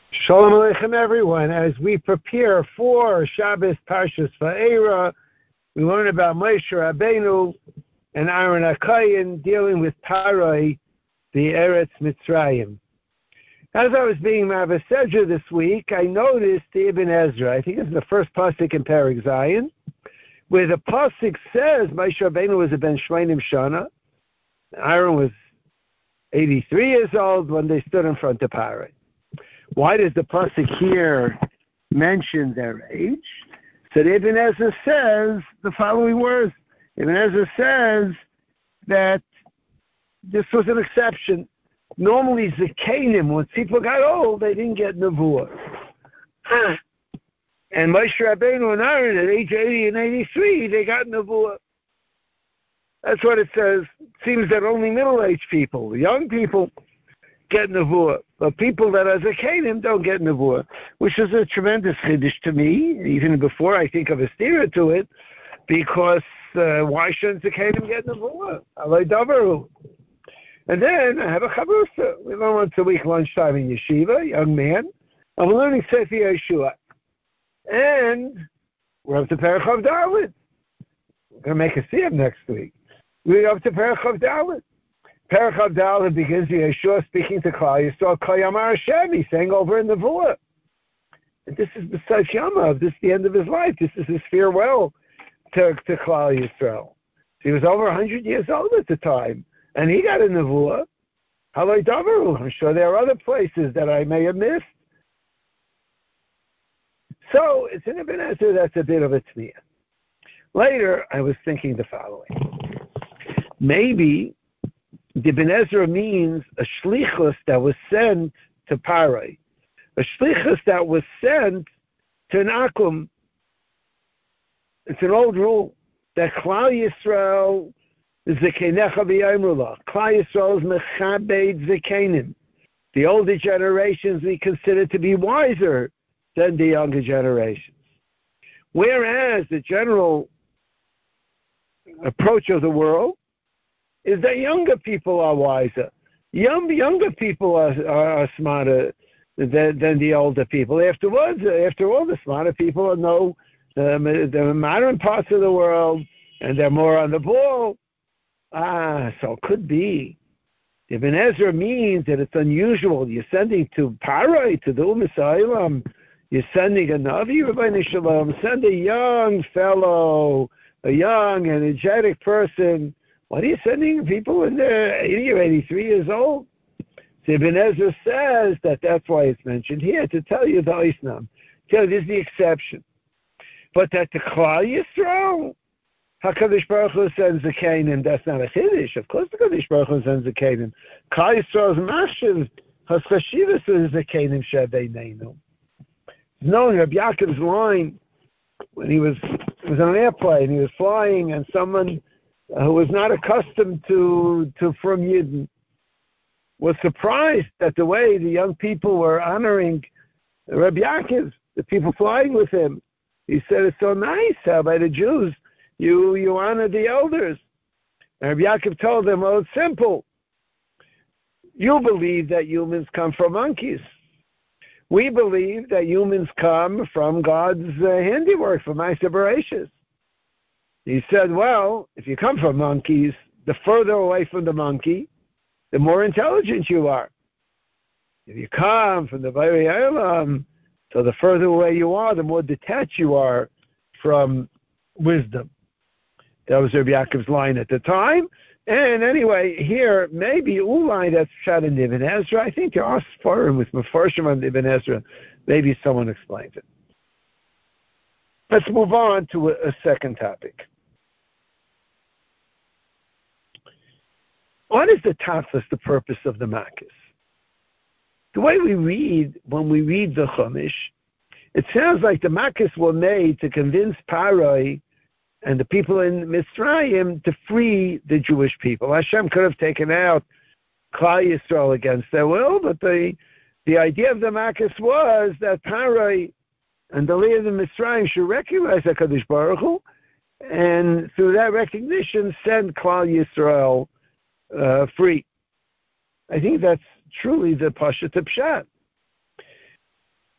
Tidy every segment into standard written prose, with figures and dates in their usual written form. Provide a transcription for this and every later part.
Shalom Aleichem, everyone. As we prepare for Shabbos Parshas Va'era, we learn about Moshe Rabbeinu and Aaron HaKohen dealing with Parai, the Eretz Mitzrayim. As I was being Mavis Sedra this week, I noticed the Ibn Ezra. I think it's the first pasuk in Perek Zion, where the pasuk says Moshe Rabbeinu was a Ben Shmeinim Shana. Aaron was 83 years old when they stood in front of Parai. Why does the pasuk here mention their age? So Ibn Ezra says the following words. Ibn Ezra says that this was an exception. Normally, Zekanim, when people got old, they didn't get Nevuah. And Moshe Rabbeinu and Aaron at age 80 and 83, they got Nevuah. That's what it says. It seems that only middle-aged people, young people, get Nevuah. But people that are Zekanim don't get Nevuah, which is a tremendous chiddush to me, even before I think of a stira to it, because why shouldn't Zekanim get Nevuah? Alay Davaru. And then I have a chavrusa. We learn once a week lunchtime in yeshiva, young man. I'm learning Sefer Yeshua. And we're up to Perek Chav Dalet. We're going to make a siyam next week. We're up to Perek Chav Dalet. Perek Chav Dalet begins with Yeshua speaking to Klal Yisrael, Kol Yamar Hashem. He's saying over in the Nevuah. And this is the B'sach Yamav. This is the end of his life. This is his farewell to Klal Yisrael. He was over 100 years old at the time. And he got a Nevuah. Halay Davaru. I'm sure there are other places that I may have missed. So it's in Ibn Ezra that's a bit of a tzniah. Later, I was thinking the following. Maybe the Ibn Ezra means a shlichus that was sent to Parai. A shlichus that was sent to an akum. It's an old rule that Klal Yisrael Zekenecha v'yomrullah. Klal Yisrael is mechabed zekenim. The older generations we consider to be wiser than the younger generations. Whereas the general approach of the world is that younger people are wiser. Younger people are smarter than the older people. After all, the smarter people know the modern parts of the world, and they're more on the ball. So it could be. Ibn Ezra means that it's unusual. You're sending to Parai, to the Umas Ha'olam, you're sending a Navi, Rabbeinu Shalom, send a young fellow, a young, energetic person. What are you sending people in there 80 or 83 years old? So Ibn Ezra says that's why it's mentioned here, to tell you the Oisnam. Tell you this is the exception. But that the Klal Yisrael, HaKadosh Baruch Hu sends a Canaan. That's not a chiddush. Of course, the HaKadosh Baruch Hu sends a Canaan. Klal Yisrael's mashtiv haschashivas is a Canaan shebeinu. Knowing Rabbi Yaakov's line when he was on an airplane, he was flying, and someone who was not accustomed to from Yidden was surprised at the way the young people were honoring Rabbi Yaakov, the people flying with him. He said, "It's so nice how by the Jews you honor the elders." And Rabbi Yaakov told them, "Well, it's simple. You believe that humans come from monkeys. We believe that humans come from God's handiwork, from Ma'aser Bereishis." He said, "Well, if you come from monkeys, the further away from the monkey, the more intelligent you are. If you come from the Borei Olam, so the further away you are, the more detached you are from wisdom." That was Rabbi Yaakov's line at the time. And anyway, here, maybe Ulai, that's shot in Ibn Ezra. I think there are Sfarim with Mefarshim on Ibn Ezra. Maybe someone explains it. Let's move on to a second topic. What is the tachlis, the purpose of the Makkos? The way we read, when we read the Chumash, it sounds like the Makkos were made to convince Parai and the people in Mitzrayim to free the Jewish people. Hashem could have taken out Klal Yisrael against their will, but the idea of the Makkos was that Parai and the leader of Mitzrayim should recognize HaKadosh Baruch Hu, and through that recognition, send Klal Yisrael free. I think that's truly the Pashat Pshat.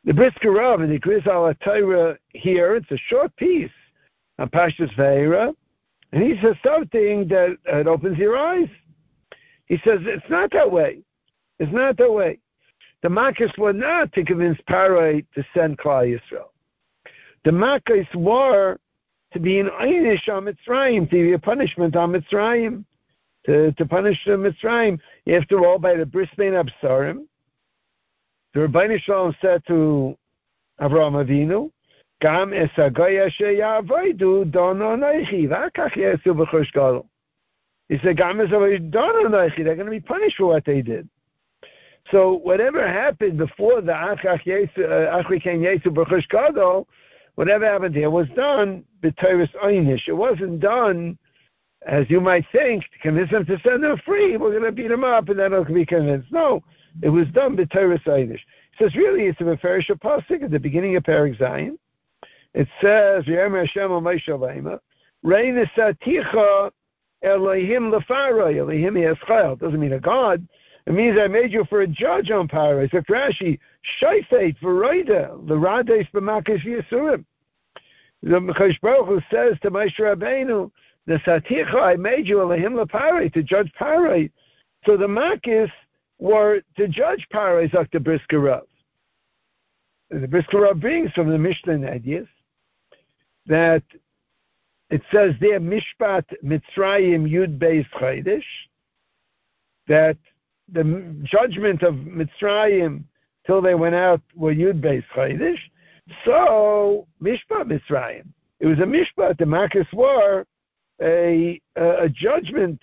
The Brisker Rav and the Griz al Torah here, it's a short piece on Pashtus Ve'era, and he says something that it opens your eyes. He says, it's not that way. It's not that way. The Makkos were not to convince Parai to send Klal Yisrael. The Makkos were to be an einish on Mitzrayim, to be a punishment on Mitzrayim, to punish the Mitzrayim. After all, by the Bris Bein Absarim, the Rebbeinu Shalom said to Avraham Avinu, Gam es hagoya sheyavodu dono noichi, v'akach yesu b'chosh gadol. He said, Gam es hagoya dono noichi, they're going to be punished for what they did. So whatever happened before the Achri Ken Yesu b'chosh gadol, whatever happened there was done b'toras einish. It wasn't done, as you might think, to convince them to send them free. We're going to beat them up and then they'll be convinced. No. It was done b'toras einish. He says, really, it's a Meferish Pasuk at the beginning of Perek Zayin. It says, V'yomer Hashem al Moshe Rabbeinu, Rei nesaticha Elohim lefaroi, Elohim yeschayel. It doesn't mean a God. It means I made you for a judge on Parai. So Rashi, Shayfet v'roida, l'rades b'makis v'yisurim. The Mekadosh Baruch Hu says to Moshe Rabbeinu, Nesaticha, I made you Elohim lefaroi, to judge Parai. So the Makis were to judge Parai, like the Brisker Rav. The Brisker Rav brings from the Mishnah ideas that it says there, Mishpat Mitzrayim Yud Beis Chodesh, that the judgment of Mitzrayim till they went out were Yud Beis Chodesh. So, Mishpat Mitzrayim. It was a Mishpat, the Makis were a judgment.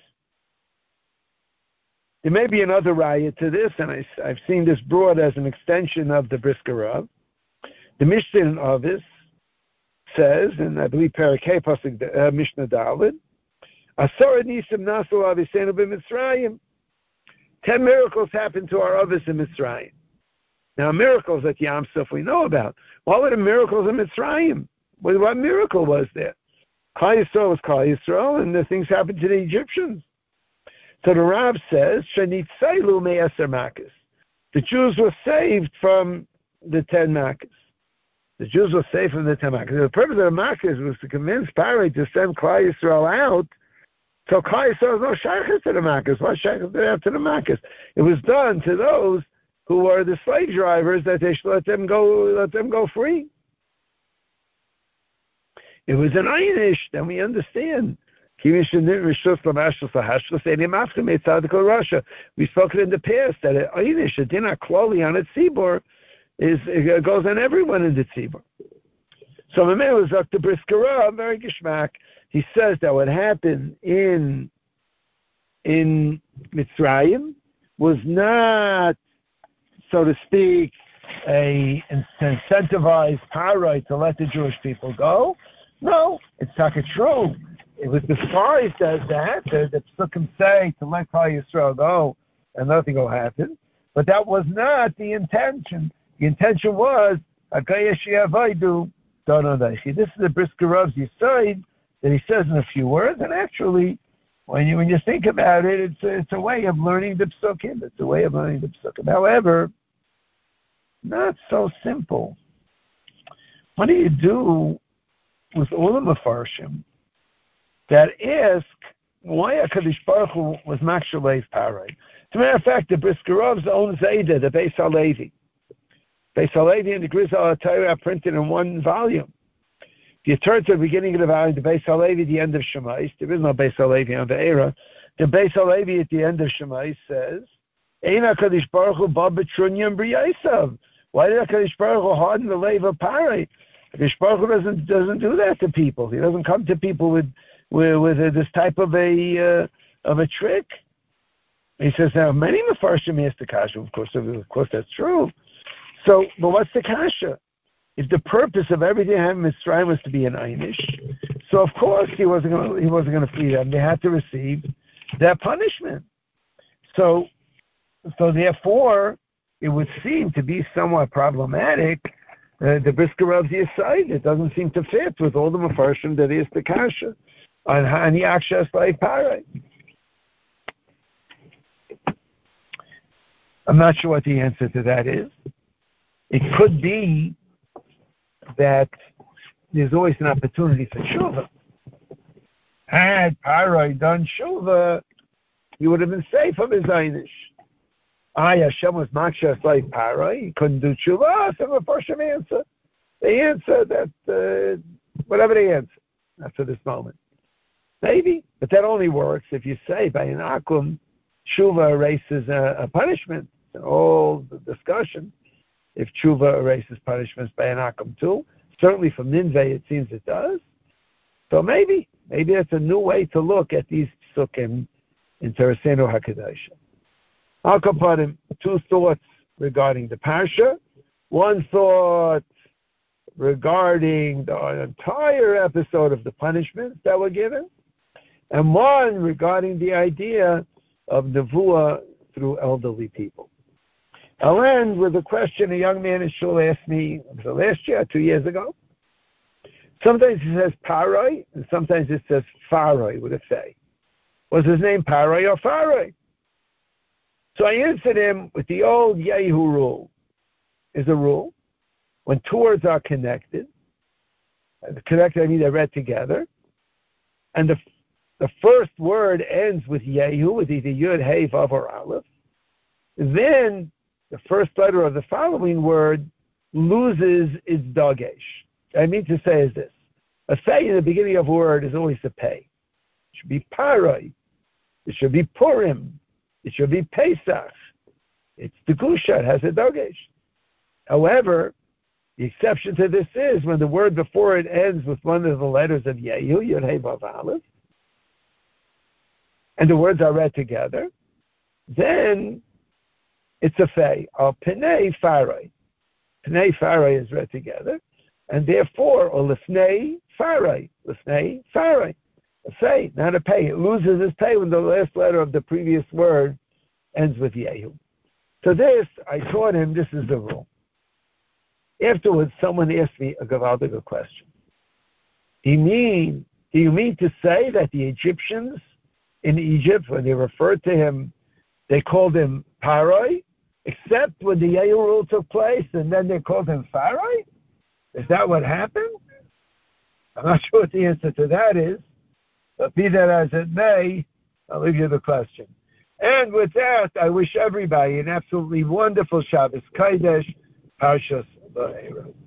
There may be another raya to this, and I've seen this brought as an extension of the Brisker Rav. The Mishnah of this says, and I believe Parakeh Pasuk Mishnah Daled, Asor Nisim Nasu Avisenu b'Mitzrayim. 10 miracles happened to our others in Mitzrayim. Now, miracles at Yam Suf we know about. What were the miracles in Mitzrayim? What miracle was there? Klal Yisrael was Klal Yisrael, and the things happened to the Egyptians. So the Rav says, Shenitzailu me'eser Makkos. The Jews were saved from the 10 Makkos. The Jews were saved from the 10 Makkos. The purpose of the Makkos was to convince Parai to send Klal Yisrael out. So Klal Yisrael was no shaykhs to the Makkos. What shaykhs did they have to the Makkos? It was done to those who were the slave drivers, that they should let them go free. It was an einish, then we understand. We spoke it in the past that an einish, a dinah kloli on a tzibor, it goes on everyone in the tzibor. So the man was Dr. Brisker Rav, very geschmack. He says that what happened in Mitzrayim was not, so to speak, to incentivize Parai to let the Jewish people go. No, it's not true. It was disguised as that. The Psukim say to let Klal Yisrael go and nothing will happen. But that was not the intention. The intention was, this is the Brisker Rav's Yesod that he says in a few words. And actually, when you think about it, it's a way of learning the Psukim. It's a way of learning the Psukim. However, not so simple. What do you do with all the Mefarshim that ask why HaKadosh Baruch Hu was Makshalev Parai? As a matter of fact, the Brisker Rav's own Zayda, the Beis HaLevi. Beis HaLevi and the Griz al Torah are printed in one volume. If you turn to the beginning of the volume, the Beis HaLevi, the end of Shemais, there is no Beis HaLevi on the era. The Beis HaLevi at the end of Shemais says, Ein HaKadosh Baruch Hu ba b'trunyam b'yasav. Why did HaKadosh Baruch Hu harden the lave of Parai? HaKadosh Baruch Hu doesn't do that to people. He doesn't come to people with this type of a trick. He says, now many Mefarshim ask the kasha. Of course that's true. So, but what's the kasha? If the purpose of everything having Mitzrayim was to be an einish, so of course he wasn't going to free them. They had to receive their punishment. So therefore, it would seem to be somewhat problematic. The Brisker Rav's Yesod, it doesn't seem to fit with all the Mefarshim that is the kasha on Hani Akshas like Parai. I'm not sure what the answer to that is. It could be that there's always an opportunity for tshuva. Had Parai done tshuva, he would have been safe from his einish. Hashem was makshas like Parai. He couldn't do tshuva. So the first answer. They answer that whatever they answer. Not for this moment. Maybe, but that only works if you say by an akum, tshuva erases a punishment. And all the discussion, if tshuva erases punishments by an akum too. Certainly for minveh, it seems it does. So maybe it's a new way to look at these psukim in Terasenu HaKadosh. I'll compare two thoughts regarding the parsha. One thought regarding the entire episode of the punishments that were given, and one regarding the idea of nevuah through elderly people. I'll end with a question a young man in shul asked me last year, 2 years ago. Sometimes it says Parai, and sometimes it says Farai with a Fay. Was his name Parai or Farai? So I answered him with the old Yehu rule. Is a rule. When two words are connected, I mean they're read together, and the first word ends with Yehu, with either Yud, Hey, Vav, or Aleph, then the first letter of the following word loses its dagesh. I mean to say is this. A Fay in the beginning of a word is always a Pei. It should be Parai. It should be Purim. It should be Pesach. It's the Gusha. It has a dagesh. However, the exception to this is when the word before it ends with one of the letters of Yehu, Yud, Hey, Vav, Aleph, and the words are read together, then it's a Fei. Or Pnei Farai. Pnei Farai is read together, and therefore, or Lifnei Farai. Lifnei Farai. A Fei, not a Pei. It loses its Pei when the last letter of the previous word ends with Yehu. So this, I taught him, this is the rule. Afterwards, someone asked me a gewaltige question. Do you mean to say that the Egyptians in Egypt, when they referred to him, they called him Parai, except when the Yehu rule took place, and then they called him Farai? Is that what happened? I'm not sure what the answer to that is, but be that as it may, I'll leave you the question. And with that, I wish everybody an absolutely wonderful Shabbos Kodesh, Parshas Va'era.